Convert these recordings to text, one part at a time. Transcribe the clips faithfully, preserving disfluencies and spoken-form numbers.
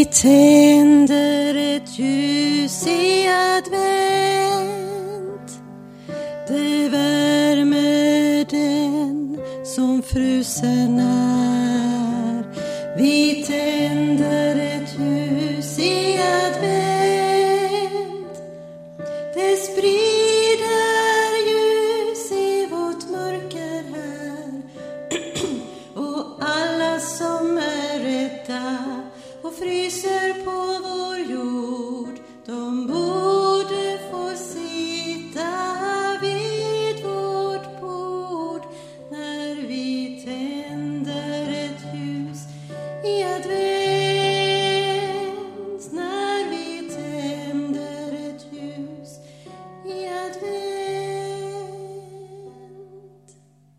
tänder ett ljus i advent. Det värmer den som frusen är. Vi tänder ett ljus i advent. Det sprider ljus i vårt mörker här. Och alla som är rädda och fryser på vår jord, de borde få sitta vid vårt bord när vi tänder ett ljus i advent, när vi tänder ett ljus i advent.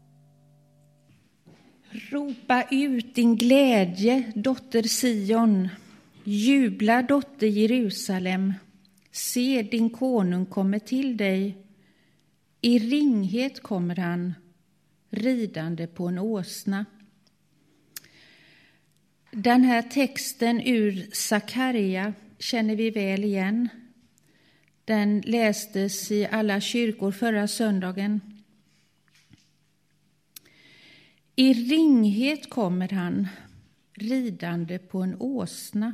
Ropa ut din glädje, dotter Sion. Jubla, dotter Jerusalem. Se, din konung kommer till dig. I ringhet kommer han, ridande på en åsna. Den här texten ur Sakarja känner vi väl igen. Den lästes i alla kyrkor förra söndagen. I ringhet kommer han, ridande på en åsna.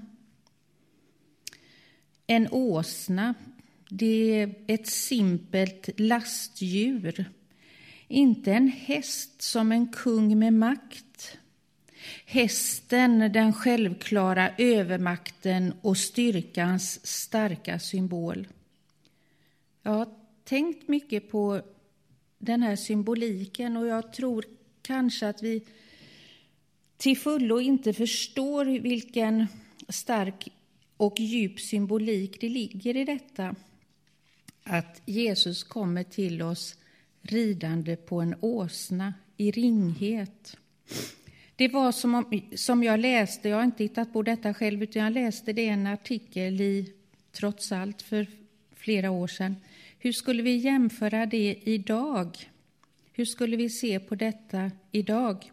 En åsna, det är ett simpelt lastdjur. Inte en häst som en kung med makt. Hästen, den självklara övermakten och styrkans starka symbol. Jag har tänkt mycket på den här symboliken och jag tror kanske att vi till fullo inte förstår vilken stark och djup symbolik det ligger i detta. Att Jesus kommer till oss ridande på en åsna i ringhet. Det var som, om, som jag läste, jag har inte hittat på detta själv utan jag läste det i en artikel i Trots allt för flera år sedan. Hur skulle vi jämföra det idag? Hur skulle vi se på detta idag?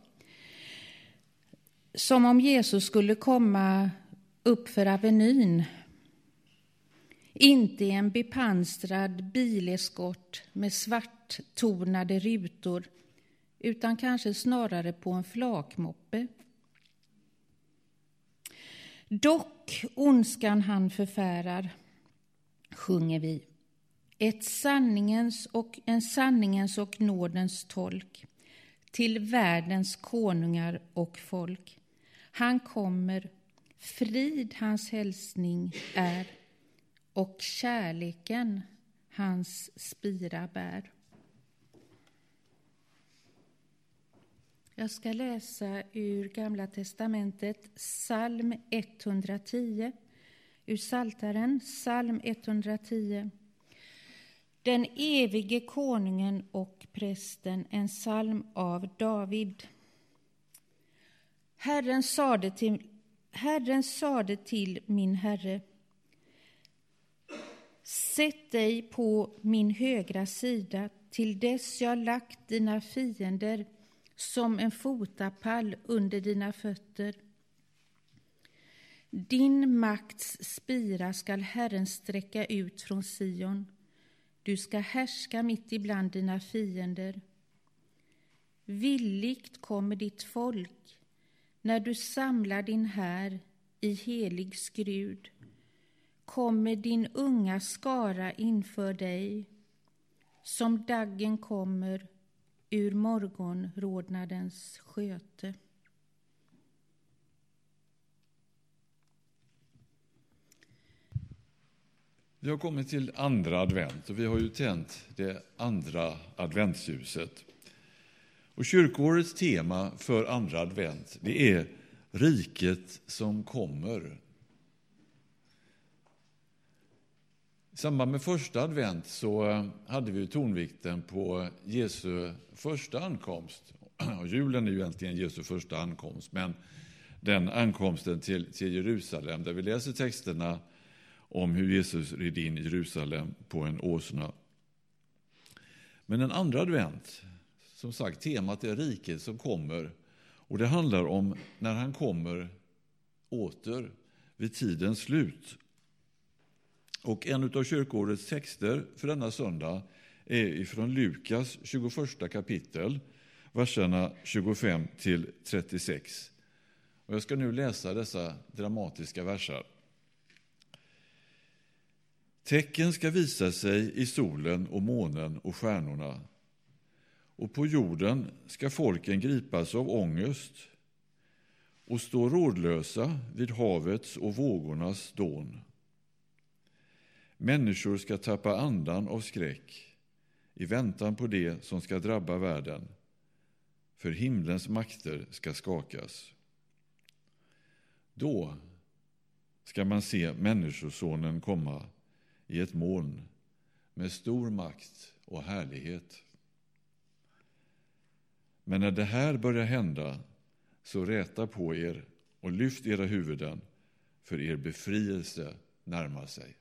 Som om Jesus skulle komma upp för Avenyn. Inte i en bepansrad bileskort med svarttonade rutor, utan kanske snarare på en flakmoppe. Dock ondskan han förfärar, sjunger vi. Ett sanningens och, en sanningens och nådens tolk till världens konungar och folk. Han kommer, frid hans hälsning är och kärleken hans spira bär. Jag ska läsa ur Gamla testamentet psalm etthundratio, ur Psaltaren, psalm etthundratio. Den evige konungen och prästen, en psalm av David. Herren sade till, Herren sade till min herre: sätt dig på min högra sida till dess jag lagt dina fiender som en fotapall under dina fötter. Din makts spira skall Herren sträcka ut från Sion. Du ska härska mitt ibland dina fiender. Villigt kommer ditt folk när du samlar din här i helig skrud. Kommer din unga skara inför dig, som daggen kommer ur morgonrodnadens sköte. Vi har kommit till andra advent och vi har ju tänt det andra adventsljuset. Och kyrkårets tema för andra advent, det är riket som kommer. I samband med första advent så hade vi tonvikten på Jesu första ankomst. Och julen är ju egentligen Jesu första ankomst, men den ankomsten till, till Jerusalem, där vi läser texterna om hur Jesus red in i Jerusalem på en åsna. Men en andra advent, som sagt, temat är riket som kommer. Och det handlar om när han kommer åter. vid tidens slut. Och en av kyrkoårets texter för denna söndag är ifrån Lukas tjugoförsta kapitel, verserna tjugofem till trettiosex. Och jag ska nu läsa dessa dramatiska verser. Tecken ska visa sig i solen och månen och stjärnorna. Och på jorden ska folken gripas av ångest och stå rådlösa vid havets och vågornas dån. Människor ska tappa andan av skräck i väntan på det som ska drabba världen, för himlens makter ska skakas. Då ska man se Människosonen komma i ett moln med stor makt och härlighet. Men när det här börjar hända, så räta på er och lyft era huvuden, för er befrielse närmar sig.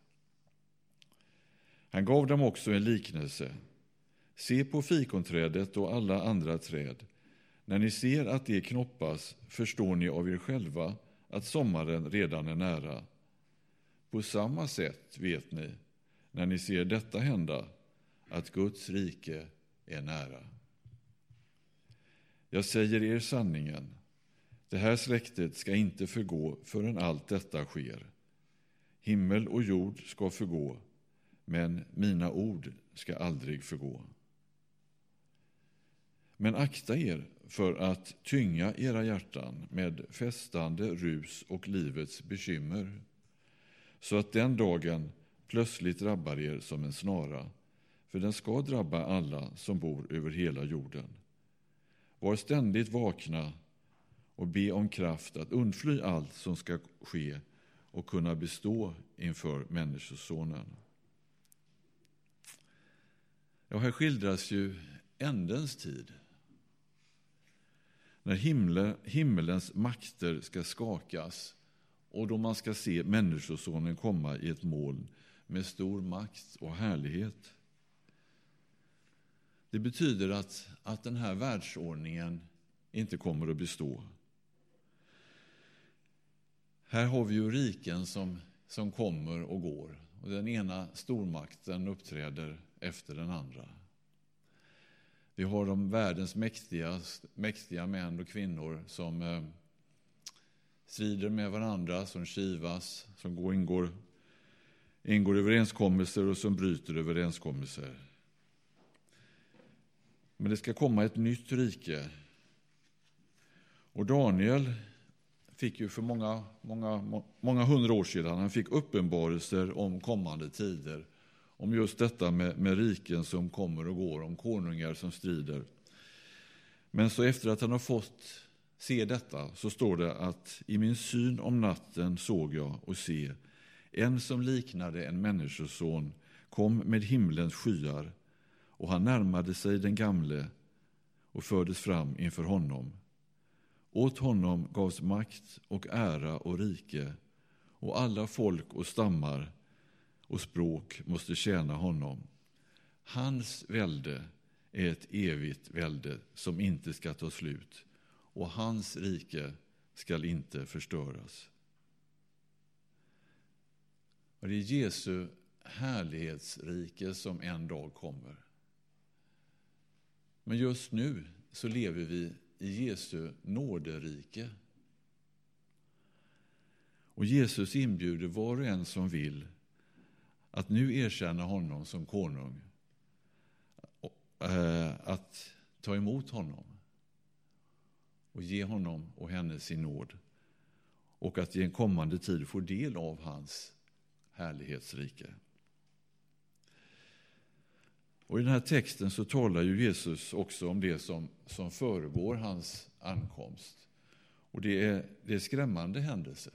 Han gav dem också en liknelse. Se på fikonträdet och alla andra träd. När ni ser att det knoppas, förstår ni av er själva att sommaren redan är nära. På samma sätt vet ni, när ni ser detta hända, att Guds rike är nära. Jag säger er sanningen, det här släktet ska inte förgå förrän allt detta sker. Himmel och jord ska förgå, men mina ord ska aldrig förgå. Men akta er för att tynga era hjärtan med festande rus och livets bekymmer, så att den dagen plötsligt drabbar er som en snara, för den ska drabba alla som bor över hela jorden. Var ständigt vakna och be om kraft att undfly allt som ska ske och kunna bestå inför Människosonen. Ja, här skildras ju ändens tid, när himle, himmelens makter ska skakas och då man ska se Människosonen komma i ett moln med stor makt och härlighet. Det betyder att, att den här världsordningen inte kommer att bestå. Här har vi ju riken som, som kommer och går, och den ena stormakten uppträder efter den andra. Vi har de världens mäktiga, mäktiga män och kvinnor som eh, strider med varandra, som kivas, som går, ingår, ingår överenskommelser och som bryter överenskommelser. Men det ska komma ett nytt rike. Och Daniel fick ju för många, många, många hundra år sedan, han fick uppenbarelser om kommande tider. Om just detta med, med riken som kommer och går, om konungar som strider. Men så efter att han har fått se detta, så står det att i min syn om natten såg jag och se en som liknade en människoson kom med himlens skyar, och han närmade sig den gamle och fördes fram inför honom. Åt honom gavs makt och ära och rike, och alla folk och stammar och språk måste tjäna honom. Hans välde är ett evigt välde som inte ska ta slut, och hans rike skall inte förstöras. Och det är Jesu härlighetsrike som en dag kommer. Men just nu så lever vi i Jesu nåderike. Och Jesus inbjuder var och en som vill att nu erkänna honom som konung, att ta emot honom och ge honom och henne sin nåd, och att i en kommande tid få del av hans härlighetsrike. Och i den här texten så talar ju Jesus också om det som, som föregår hans ankomst. Och det är, det är skrämmande händelser.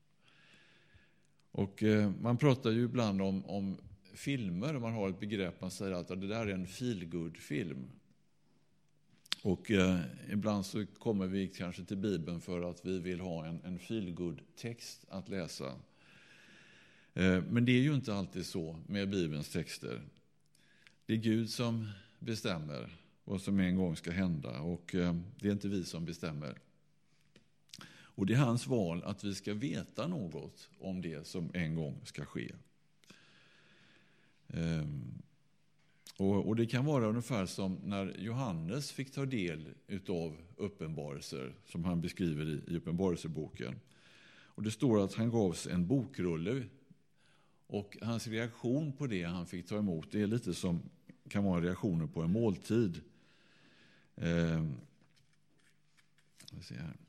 Och eh, man pratar ju ibland om, om filmer, man har ett begrepp, man säger att det där är en feel-good-film. Och eh, ibland så kommer vi kanske till Bibeln för att vi vill ha en, en feel-good-text att läsa. Eh, men det är ju inte alltid så med Bibelns texter. Det är Gud som bestämmer vad som en gång ska hända, och eh, det är inte vi som bestämmer. Och det är hans val att vi ska veta något om det som en gång ska ske. Ehm, och, och det kan vara ungefär som när Johannes fick ta del av uppenbarelser som han beskriver i, i uppenbarelseboken. Och det står att han gavs en bokrulle, och hans reaktion på det han fick ta emot, det är lite som kan vara reaktioner på en måltid. Ehm, jag ser här.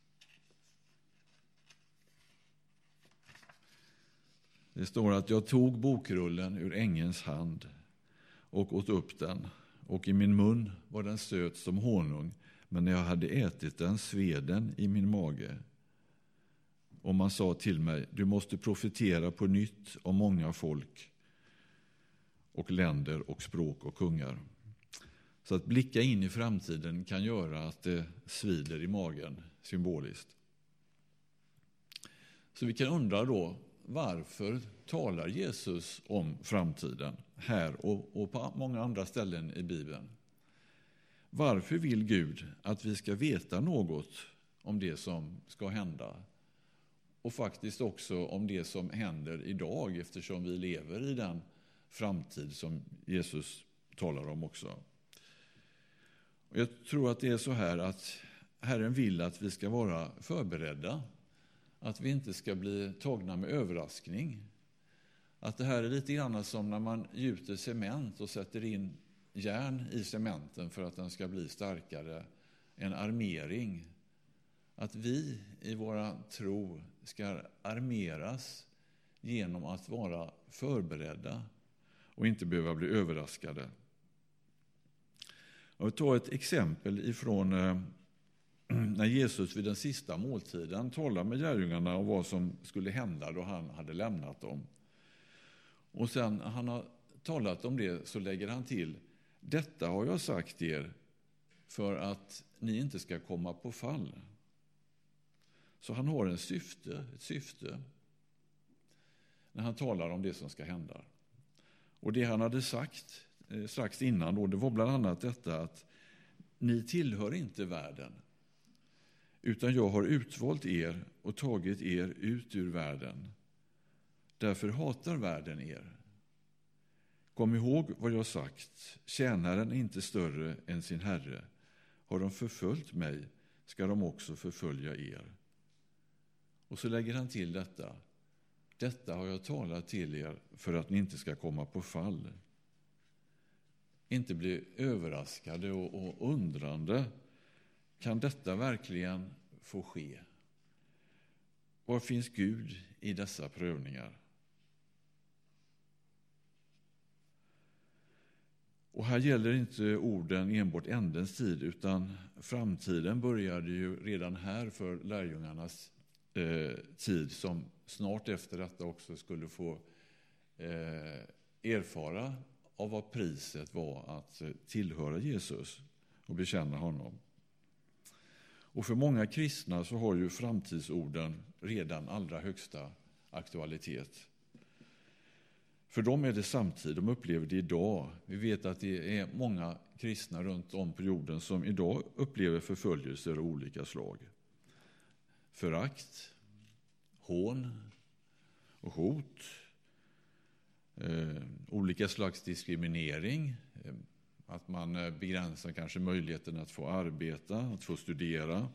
Det står att jag tog bokrullen ur ängelns hand och åt upp den, och i min mun var den söt som honung, men när jag hade ätit den sved den i min mage. Och man sa till mig, du måste profetera på nytt om många folk och länder och språk och kungar. Så att blicka in i framtiden kan göra att det svider i magen symboliskt. Så vi kan undra då, varför talar Jesus om framtiden här och, och på många andra ställen i Bibeln? Varför vill Gud att vi ska veta något om det som ska hända? Och faktiskt också om det som händer idag, eftersom vi lever i den framtid som Jesus talar om också. Och jag tror att det är så här att Herren vill att vi ska vara förberedda. Att vi inte ska bli tagna med överraskning. Att det här är lite grann som när man gjuter cement och sätter in järn i cementen för att den ska bli starkare. En armering. Att vi i våra tro ska armeras genom att vara förberedda och inte behöva bli överraskade. Jag vill ta ett exempel ifrån när Jesus vid den sista måltiden talar med lärjungarna om vad som skulle hända då han hade lämnat dem. Och sen när han har talat om det så lägger han till, detta har jag sagt er för att ni inte ska komma på fall. Så han har en syfte, ett syfte när han talar om det som ska hända. Och det han hade sagt eh, strax innan då, det var bland annat detta att ni tillhör inte världen, utan jag har utvalt er och tagit er ut ur världen. Därför hatar världen er. Kom ihåg vad jag sagt, tjänaren är inte större än sin herre. Har de förföljt mig ska de också förfölja er. Och så lägger han till detta. Detta har jag talat till er för att ni inte ska komma på fall. Inte bli överraskade och, och undrande. Kan detta verkligen få ske? Var finns Gud i dessa prövningar? Och här gäller inte orden enbart ändens tid, utan framtiden började ju redan här för lärjungarnas eh, tid, som snart efter detta också skulle få eh, erfara av vad priset var att tillhöra Jesus och bekänna honom. Och för många kristna så har ju framtidsorden redan allra högsta aktualitet. För dem är det samtid, de upplever det idag. Vi vet att det är många kristna runt om på jorden som idag upplever förföljelser av olika slag. Förakt, hån och hot, eh, olika slags diskriminering, eh, att man begränsar kanske möjligheten att få arbeta, att få studera,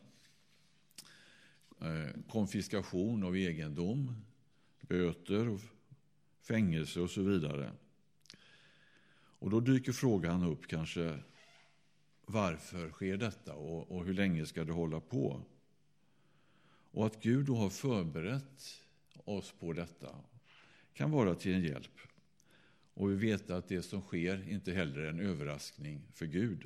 eh, konfiskation av egendom, böter och fängelse och så vidare. Och då dyker frågan upp kanske, varför sker detta och, och hur länge ska det hålla på? Och att Gud då har förberett oss på detta kan vara till en hjälp. Och vi vet att det som sker inte heller är en överraskning för Gud.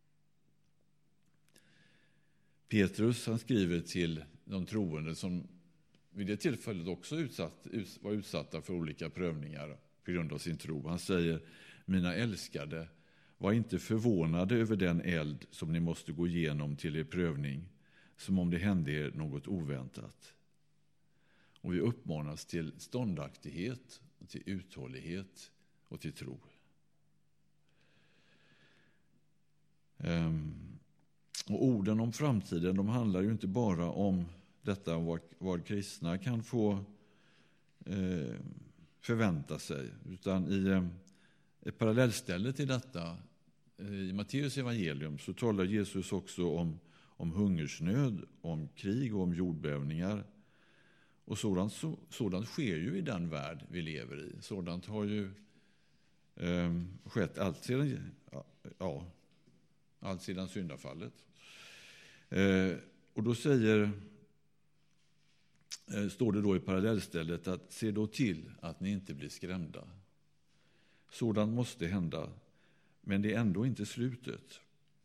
Petrus han skriver till de troende som vid det tillfället också utsatt, var utsatta för olika prövningar på grund av sin tro. Han säger, mina älskade, var inte förvånade över den eld som ni måste gå igenom till er prövning, som om det hände er något oväntat. Och vi uppmanas till ståndaktighet, till uthållighet och till tro. Um, och orden om framtiden, de handlar ju inte bara om detta om vad, vad kristna kan få eh, förvänta sig. Utan i eh, ett parallellställe till detta, eh, i Matteus evangelium, så talar Jesus också om, om hungersnöd, om krig och om jordbävningar. Och sådant, så, sådant sker ju i den värld vi lever i. Sådant har ju eh, skett allt sedan, ja, allt sedan syndafallet. Eh, och då säger, eh, står det då i parallellstället att se då till att ni inte blir skrämda. Sådant måste hända, men det är ändå inte slutet.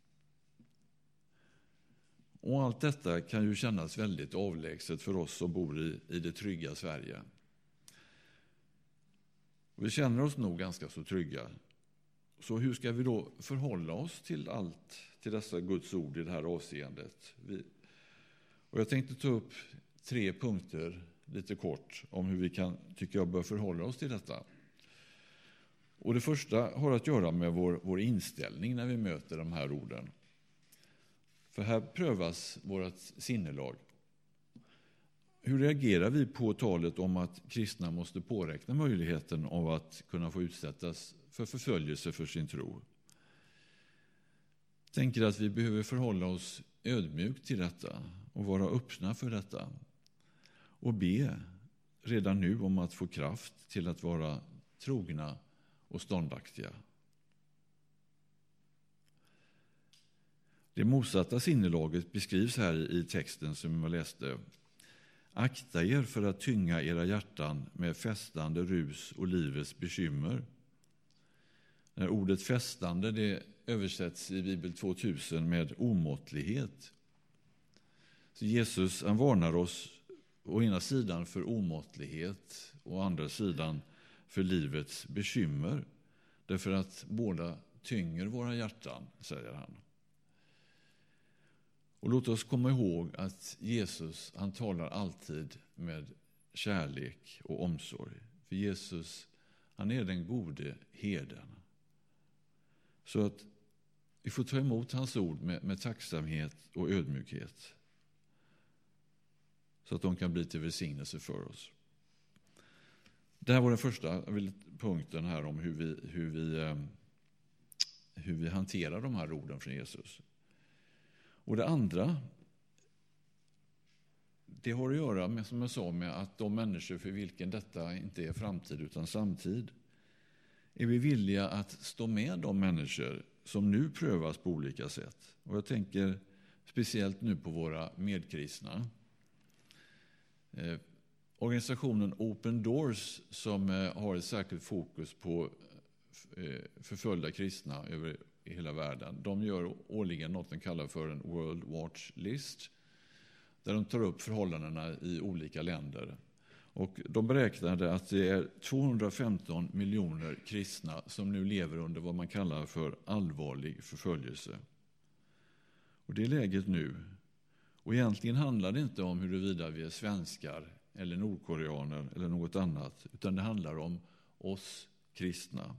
Och allt detta kan ju kännas väldigt avlägset för oss som bor i, i det trygga Sverige. Vi känner oss nog ganska så trygga. Så hur ska vi då förhålla oss till allt, till dessa Guds ord i det här avseendet? Vi, och jag tänkte ta upp tre punkter lite kort om hur vi kan, tycker jag, bör förhålla oss till detta. Och det första har att göra med vår, vår inställning när vi möter de här orden. För här prövas vårt sinnelag. Hur reagerar vi på talet om att kristna måste påräkna möjligheten av att kunna få utsättas för förföljelse för sin tro? Jag tänker att vi behöver förhålla oss ödmjukt till detta och vara öppna för detta. Och be redan nu om att få kraft till att vara trogna och ståndaktiga. Det motsatta sinnelaget beskrivs här i texten som jag läste. Akta er för att tynga era hjärtan med festande rus och livets bekymmer. När ordet festande, det översätts i Bibel tvåtusen med omåttlighet. Så Jesus, han varnar oss å ena sidan för omåttlighet och å andra sidan för livets bekymmer. Därför att båda tynger våra hjärtan, säger han. Och låt oss komma ihåg att Jesus, han talar alltid med kärlek och omsorg. För Jesus, han är den gode herden. Så att vi får ta emot hans ord med, med tacksamhet och ödmjukhet. Så att de kan bli till välsignelse för oss. Det här var den första punkten här om hur vi, hur vi, hur vi hanterar de här orden från Jesus. Och det andra, det har att göra med, som jag sa, med att de människor för vilken detta inte är framtid utan samtid, är vi villiga att stå med de människor som nu prövas på olika sätt. Och jag tänker speciellt nu på våra medkristna. Eh, organisationen Open Doors, som eh, har ett särskilt fokus på eh, förföljda kristna över i hela världen. De gör årligen något de kallar för en World Watch List, där de tar upp förhållandena i olika länder. Och de beräknade att det är tvåhundrafemton miljoner kristna som nu lever under vad man kallar för allvarlig förföljelse. Och det är läget nu. Och egentligen handlar det inte om huruvida vi är svenskar eller nordkoreaner eller något annat, utan det handlar om oss kristna.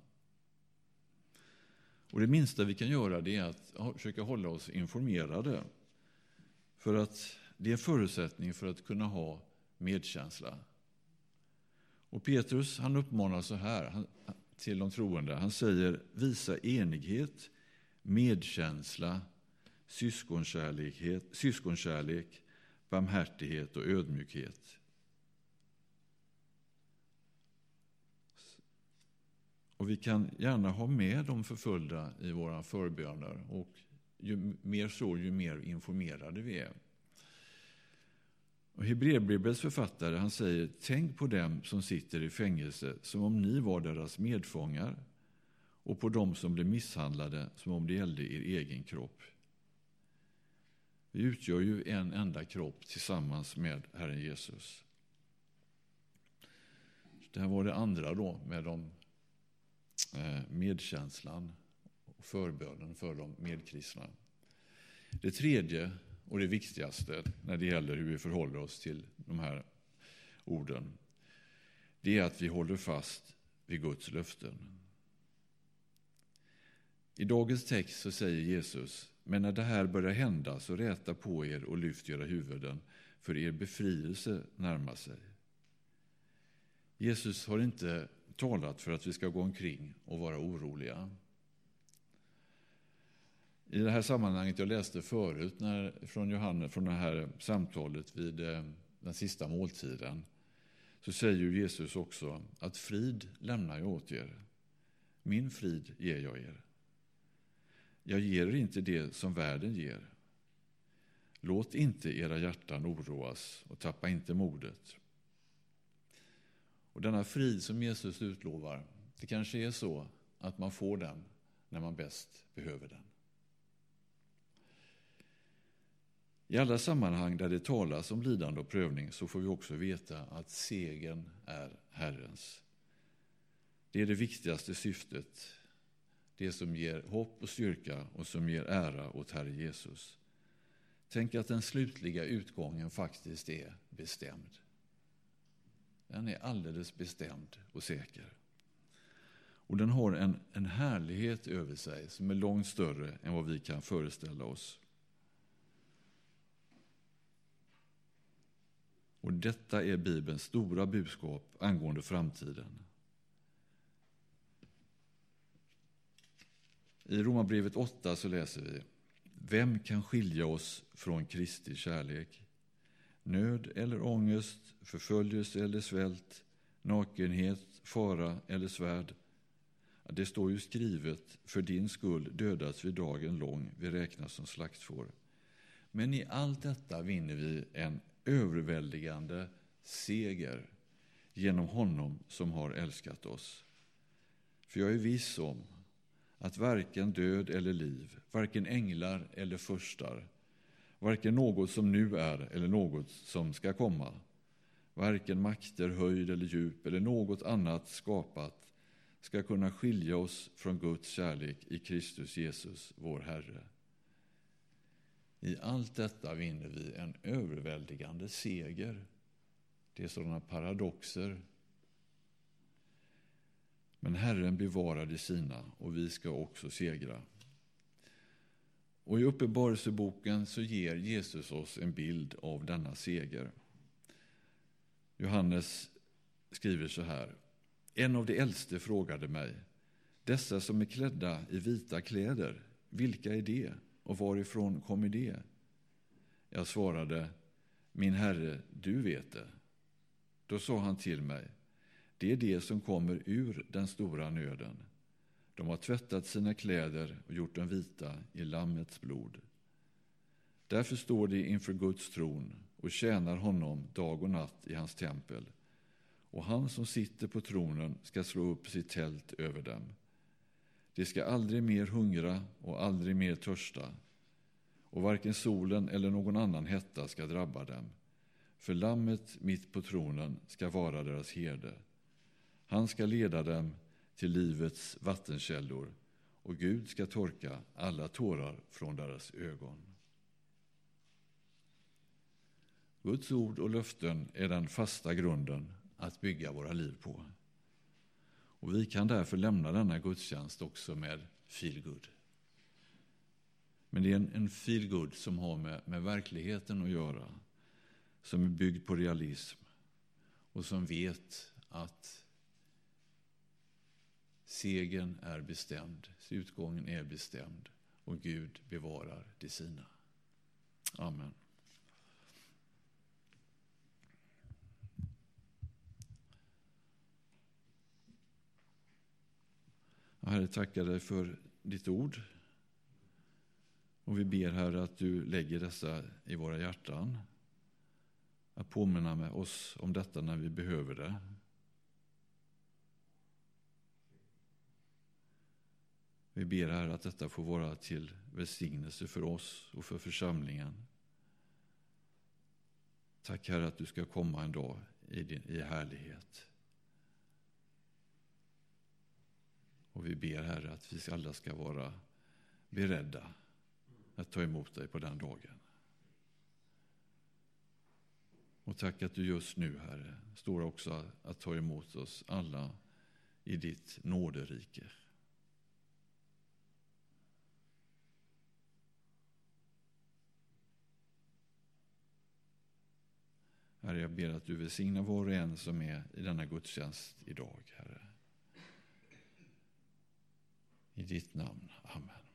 Och det minsta vi kan göra, det är att försöka hålla oss informerade. För att det är förutsättning för att kunna ha medkänsla. Och Petrus, han uppmanar så här han, till de troende. Han säger: visa enighet, medkänsla, syskonkärlek, syskonkärlek, barmhärtighet och ödmjukhet. Och vi kan gärna ha med de förföljda i våra förböner. Och ju mer så, ju mer informerade vi är. Och Hebreerbrevets författare, han säger: tänk på dem som sitter i fängelse som om ni var deras medfångar, och på dem som blir misshandlade som om det gällde er egen kropp. Vi utgör ju en enda kropp tillsammans med Herren Jesus. Det här var det andra då, med de medkänslan och förbönen för de medkristna. Det tredje och det viktigaste när det gäller hur vi förhåller oss till de här orden, det är att vi håller fast vid Guds löften. I dagens text så säger Jesus: men när det här börjar hända, så räta på er och lyft era huvuden, för er befrielse närmar sig. Jesus har inte talat för att vi ska gå omkring och vara oroliga. I det här sammanhanget jag läste förut när, från Johannes, från det här samtalet vid den sista måltiden, så säger ju Jesus också att frid lämnar jag åt er. Min frid ger jag er. Jag ger er inte det som världen ger. Låt inte era hjärtan oroas och tappa inte modet. Och denna frid som Jesus utlovar, det kanske är så att man får den när man bäst behöver den. I alla sammanhang där det talas om lidande och prövning så får vi också veta att segern är Herrens. Det är det viktigaste syftet, det som ger hopp och styrka och som ger ära åt Herre Jesus. Tänk att den slutliga utgången faktiskt är bestämd. Den är alldeles bestämd och säker. Och den har en, en härlighet över sig som är långt större än vad vi kan föreställa oss. Och detta är Bibelns stora budskap angående framtiden. I Romarbrevet åtta så läser vi: Vem kan skilja oss från Kristi kärlek? Nöd eller ångest, förföljelse eller svält, nakenhet, fara eller svärd. Det står ju skrivet, för din skull dödas vi dagen lång, vi räknas som slaktfår. Men i allt detta vinner vi en överväldigande seger genom honom som har älskat oss. För jag är viss om att varken död eller liv, varken änglar eller furstar, varken något som nu är eller något som ska komma, varken makter, höjd eller djup eller något annat skapat ska kunna skilja oss från Guds kärlek i Kristus Jesus, vår Herre. I allt detta vinner vi en överväldigande seger. Det är sådana paradoxer. Men Herren bevarar det sina och vi ska också segra. Och i Uppenbarelseboken så ger Jesus oss en bild av denna seger. Johannes skriver så här: En av de äldste frågade mig, dessa som är klädda i vita kläder, vilka är det och varifrån kommer det? Jag svarade, min Herre, du vet det. Då sa han till mig, det är det som kommer ur den stora nöden. De har tvättat sina kläder och gjort dem vita i Lammets blod. Därför står de inför Guds tron och tjänar honom dag och natt i hans tempel. Och han som sitter på tronen ska slå upp sitt tält över dem. De ska aldrig mer hungra och aldrig mer törsta. Och varken solen eller någon annan hetta ska drabba dem. För Lammet mitt på tronen ska vara deras herde. Han ska leda dem till livets vattenkällor, och Gud ska torka alla tårar från deras ögon. Guds ord och löften är den fasta grunden att bygga våra liv på. Och vi kan därför lämna denna gudstjänst också med feel good. Men det är en, en feel good som har med, med verkligheten att göra, som är byggd på realism och som vet att segern är bestämd, utgången är bestämd och Gud bevarar det sina. Amen. Herre, tackar dig för ditt ord. Och vi ber, Herre, att du lägger dessa i våra hjärtan. Att påminna med oss om detta när vi behöver det. Vi ber, Herre, att detta får vara till välsignelse för oss och för församlingen. Tack, Herre, att du ska komma en dag i, din, i härlighet. Och vi ber, Herre, att vi alla ska vara beredda att ta emot dig på den dagen. Och tack att du just nu, Herre, står också att ta emot oss alla i ditt nåderike. Herre, jag ber att du välsignar var och en som är i denna gudstjänst idag, Herre. I ditt namn. Amen.